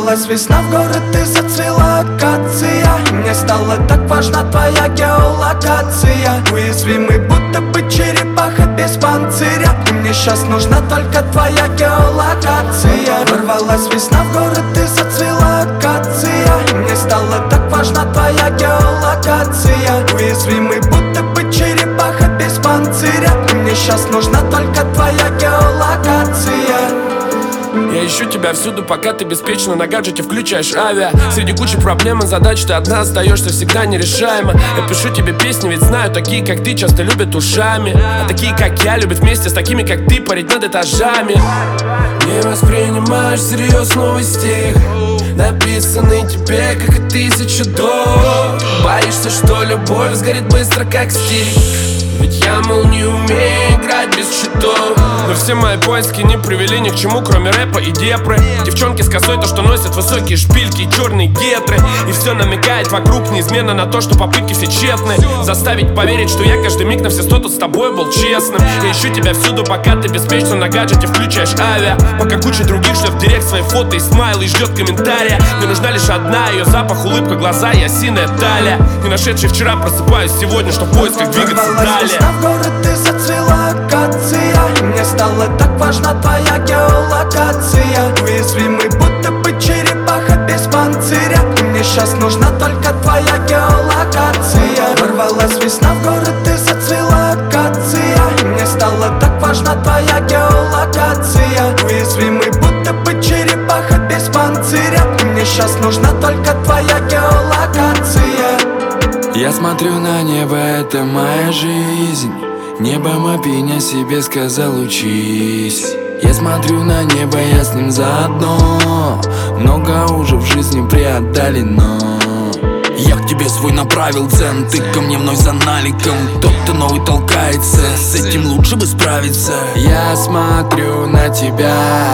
Ворвалась весна в город и зацвела акация. Мне стала так важна твоя геолокация. Уязвимый, будто бы черепаха без панциря. И мне сейчас нужна только твоя геолокация. Ворвалась весна в город и зацвела акация. Мне стала так важна твоя геолокация. Уязвимый, будто бы черепаха без панциря. И мне сейчас нужна только твоя геолокация. Я ищу тебя всюду, пока ты беспечно на гаджете включаешь авиа. Среди кучи проблем и задач ты одна остаешься всегда нерешаемо. Я пишу тебе песни, ведь знаю, такие как ты часто любят ушами. А такие как я любят вместе с такими как ты парить над этажами. Не воспринимаешь всерьез новый стих, написанный тебе как и 1000 до. Боишься, что любовь сгорит быстро как стиль. Ведь я, мол, не умею играть без щитов. Но все мои поиски не привели ни к чему, кроме рэпа и депры. Девчонки с косой, то, что носят высокие шпильки и черные гетры. И все намекает вокруг неизменно на то, что попытки все тщетны. Заставить поверить, что я каждый миг на все 100 тут с тобой был честным. Я ищу тебя всюду, пока ты беспечно на гаджете включаешь авиа. Пока куча других шлет в директ свои фото и смайлы и ждет комментария. Мне нужна лишь одна, ее запах, улыбка, глаза и осиная талия. Не нашедший вчера, просыпаюсь сегодня, что в поисках двигаться далее. Весна в город и зацвела акация. Мне стала так важна твоя геолокация. Уязвимый, будто бы черепаха без панциря. И мне сейчас нужна только твоя геолокация. Ворвалась весна в город и зацвела акация. Мне стала так важна твоя геолокация. Уязвимый, будто бы черепаха без панциря. И мне сейчас нужна только твоя геолокация. Я смотрю на небо, это моя жизнь. Небом опиня себе сказал учись. Я смотрю на небо, я с ним заодно. Много уже в жизни преодолено. Я к тебе свой направил цен, ты ко мне вновь за наликом. Кто-то новый толкается, с этим лучше бы справиться. Я смотрю на тебя,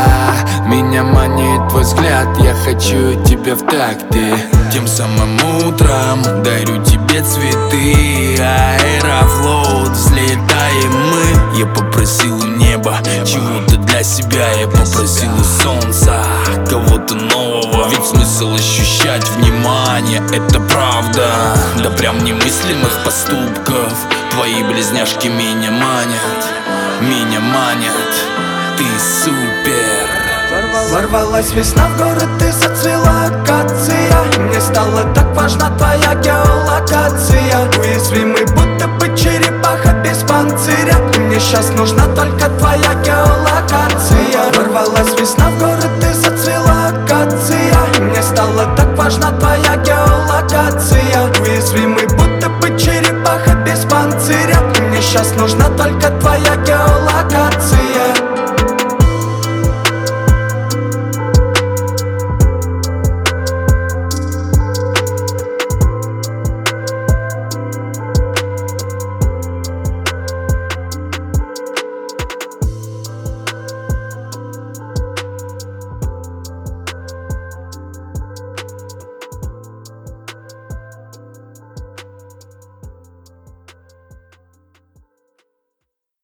меня манит твой взгляд. Я хочу тебя в такте. Тем самым утром дарю тебе цветы. Аэрофлот, взлетаем мы. Я попросил у неба чего-то для себя. Я попросил у солнца кого-то нового. Ведь смысл ощущать внимание, это правда. Да прям немыслимых поступков. Твои близняшки меня манят, меня манят. Ты супер. Ворвалась весна в город и зацвела акация. Мне стала так важна твоя геолокация. Уязвимый, будто бы черепаха без панциря. И мне сейчас нужна только твоя геолокация. Ворвалась весна в город и